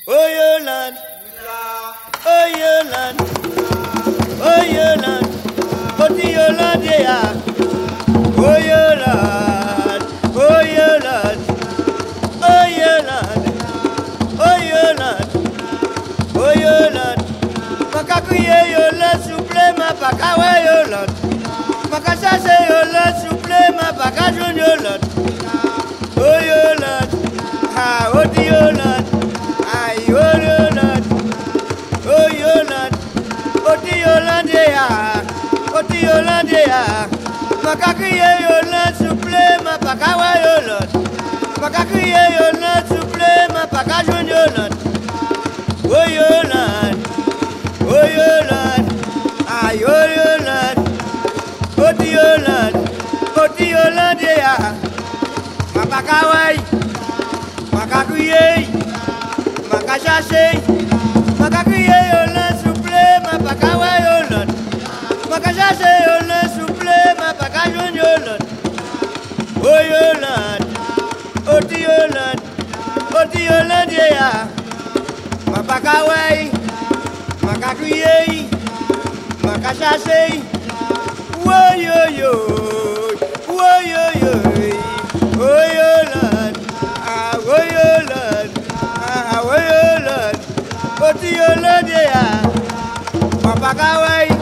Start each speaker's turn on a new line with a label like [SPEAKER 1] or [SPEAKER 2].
[SPEAKER 1] Oh Yolande, oh Yolande, oh Yolande, oh ti Yolande ya. Oh Yolande, oh Yolande, oh Yolande, oh Yolande, oh Yolande. Maka kriye Yolande souple ma paka we Yolande. Maka chasse Yolande souple ma paka joun Yolande. Oh Yolande, ah oh ti Yolande. Ay, oh Yolande, oh Yolande, oh ti Yolande ya, oh ti Yolande ya. Maka kriye Yolande souple ma paka wa Yolande. Maka kriye Yolande souple ma paka joun Yolande. Oh Yolande, oh Yolande, ay oh Yolande, oh ti Yolande, oh ti Yolande ya. Ma paka wa, maka kriye. Maka chasse, maka kriye Yolande souple ma paka wa Yolande. Maka chasse Yolande souple ma paka joun Yolande. Oh Yolande, oh ti Yolande, oh ti Yolande ya. Ma paka wa, maka kriye, maka chasse. Wo yo yo, wo yo yo, oh Yolande, ah oh Yolande. Oh Yolande, oh ti Yolande ya, ma paka wa.